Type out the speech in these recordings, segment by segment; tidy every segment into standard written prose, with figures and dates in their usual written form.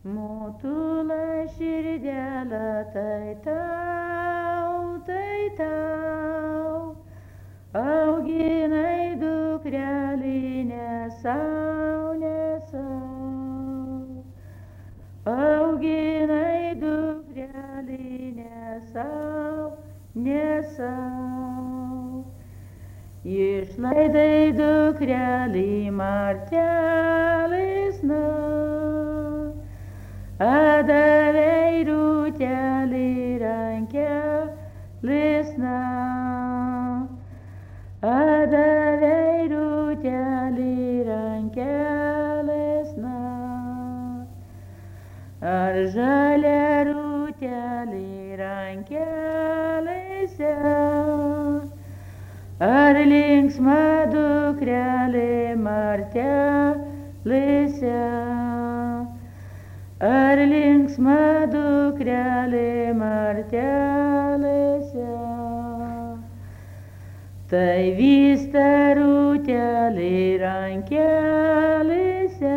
Motulą širdelę tai tau, auginai dukrelį nesau, auginai dukrelį nesau. Išlaidai dukrelį martelis Adavei rutelį rankelis Adavei rutelį rankelis Ar žalia rutelį rankelėse, ar linksma dukrelė martelėse, ar linksma dukrelė martelėse. Tai vysta rutelį rankelėse,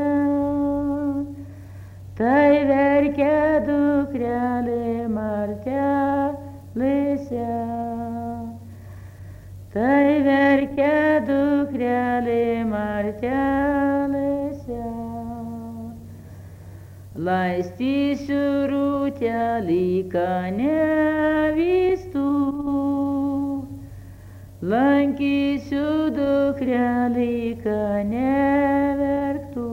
tai verkia dukrelė martelėse, tai verkia dukrelė martelėse. Laistysiu rutelį, nevystų, lankysiu dukrelį, neverktų.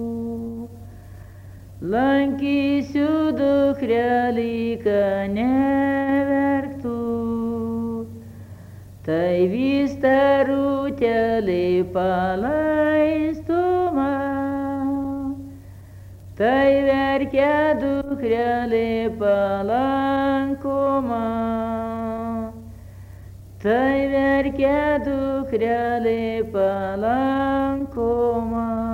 Lankysiu dukrelį, neverktų. Tai vysta rutelį palaistumą, tai verkia dukrelė palankumą, tai verkia dukrelė palankumą.